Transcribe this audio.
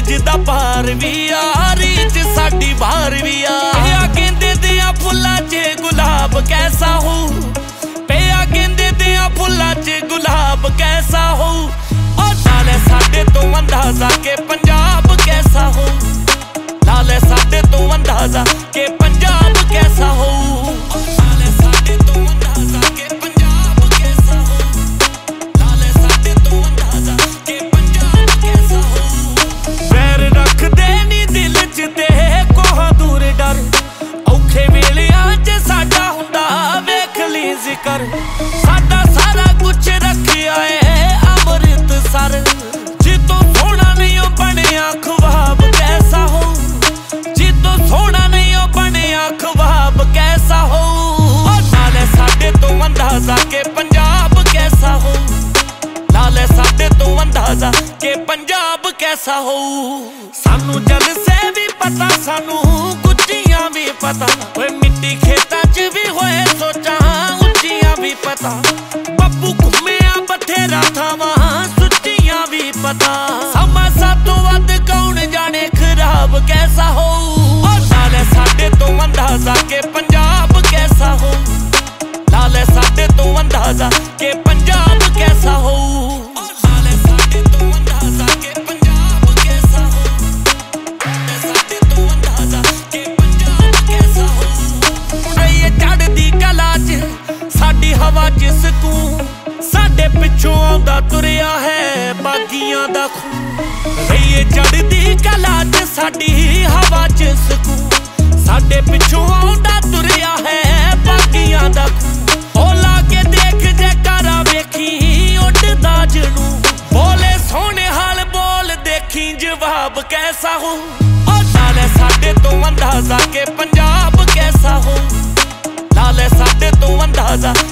ਅੱਜ ਦਾ ਪਾਰ ਵੀ ਆ ਰੀਚ ਸਾਡੀ ਬਾਹਰ ਵੀ ਆ ਪਿਆ ਕਹਿੰਦੇ ਦਿਆਂ ਫੁੱਲਾਂ 'ਚ ਗੁਲਾਬ ਕੈਸਾ ਹੋ ਪਿਆ ਕਹਿੰਦੇ ਦਿਆਂ ਫੁੱਲਾਂ 'ਚ ਗੁਲਾਬ ਕੈਸਾ ਹੋ ਉਹ ਨਾਲੇ ਸਾਡੇ ਤੋਂ ਅੰਦਾਜ਼ਾ ਕਿ ਪੰਜਾਬ ਕੈਸਾ ਹੋ ਨਾਲੇ ਸਾਡੇ ਤੋਂ ਅੰਦਾਜ਼ਾ ਕਿ ਪੰਜਾਬ ਕੈਸਾ ਹੋ ਨਾਲੇ ਸਾਡੇ ਤੋਂ ਅੰਦਾਜ਼ਾ ਕਿ ਪੰਜਾਬ ਕੈਸਾ ਹੋ ਨਾਲੇ ਸਾਡੇ ਤੋਂ ਅੰਦਾਜ਼ਾ ਕਿ ਪੰਜਾਬ ਕੈਸਾ ਹੋ ਵੈਰ ਰੱਖਦੇ ਨੀ ਦਿਲ 'ਚ ਤੇ ਕੋਹ ਦੂਰ ਡਰ ਔਖੇ ਵੇਲਿਆਂ 'ਚ ਸਾਡਾ ਹੁੰਦਾ ਵੇਖ ਲਈ ਜ਼ਿਕਰ ਸਾਡਾ ਸਾਰਾ ਕੁਛ ਰੱਖਿਆ ਏ ਅੰਮ੍ਰਿਤਸਰ ਜਿੱਤੋਂ ਸੋਹਣਾ ਨਹੀਂ ਉਹ ਬਣਿਆ ਖਵਾਬ ਕੈਸਾ ਹੋ ਜਿੱਤੋਂ ਸੋਹਣਾ ਨਹੀਂ ਉਹ ਬਣਿਆ ਖਵਾਬ ਕੈਸਾ ਹੋ ਨਾਲੇ ਸਾਡੇ ਤੋਂ ਅੰਦਾਜ਼ਾ ਕਿ ਪੰਜਾਬ ਕੈਸਾ ਹੋ ਨਾਲੇ ਸਾਡੇ ਤੋਂ ਅੰਦਾਜ਼ਾ ਕਿ ਪੰਜਾਬ ਕੈਸਾ ਹੋ ਸਾਨੂੰ ਜਲਸੇ ਵੀ ਪਤਾ ਸਾਨੂੰ ਗੁੱਝੀਆਂ ਵੀ ਪਤਾ ਓਏ ਮਿੱਟੀ ਖੇਤਾਂ 'ਚ ਵੀ ਹੋਏ ਸੋਚਾਂ ਉੱਚੀਆਂ ਵੀ ਪਤਾ ਬੱਬੂ ਘੁੰਮਿਆ ਬਥੇਰਾ ਥਾਵਾਂ ਸੁੱਚੀਆਂ ਵੀ ਪਤਾ ਸਮਾਂ ਸਾਤੋਂ ਵੱਧ ਕੌਣ ਜਾਣੇ ਖਰਾਬ ਕੈਸਾ ਹੋ ਨਾਲੇ ਸਾਡੇ ਤੋਂ ਅੰਦਾਜ਼ਾ ਕਿ ਪੰਜਾਬ ਕੈਸਾ ਹੋ ਨਾਲੇ ਸਾਡੇ ਤੋਂ ਅੰਦਾਜ਼ਾ ਕਿ ਪੰਜਾਬ ਕੈਸਾ ਹੋ ਨਾਲੇ ਸਾਡੇ ਤੋਂ ਅੰਦਾਜ਼ਾ ਕਿ ਪੰਜਾਬ ਕੈਸਾ ਹੋ ਨਾਲੇ ਸਾਡੇ ਤੋਂ ਅੰਦਾਜ਼ਾ ਕਿ ਪੰਜਾਬ ਕੈਸਾ ਹੋ ਰਹੀਏ ਚੜ੍ਹਦੀ ਕਲਾ 'ਚ ਸਾਡੀ ਹਵਾ 'ਚ ਸਕੂਨ ਸਾਡੇ ਪਿੱਛੋਂ ਆਉਂਦਾ ਤੁਰਿਆ ਹੈ ਬਾਗੀਆਂ ਦਾ ਖੂਨ ਰਹੀਏ ਚੜ੍ਹਦੀ ਕਲਾ 'ਚ ਸਾਡੀ ਹਵਾ 'ਚ ਸਕੂਨ ਸਾਡੇ ਪਿੱਛੋਂ ਆਉਂਦਾ ਤੁਰਿਆ ਹੈ ਬਾਗੀਆਂ ਦਾ ਖੂਨ ਉਹ ਲਾ ਕੇ ਦੇਖ ਜੇ ਕਾਰਾ ਵੇਖੀ ਉੱਡਦਾ ਜਨੂੰ ਬੋਲੇ ਸੋਹਣੇ ਹਾਲ ਬੋਲ ਦੇਖੀ ਜਵਾਬ ਕੈਸਾ ਹੋ ਨਾਲੇ ਸਾਡੇ ਤੋਂ ਅੰਦਾਜ਼ਾ ਕਿ ਪੰਜਾਬ ਕੈਸਾ ਹੋ ਨਾਲੇ ਸਾਡੇ ਤੋਂ ਅੰਦਾਜ਼ਾ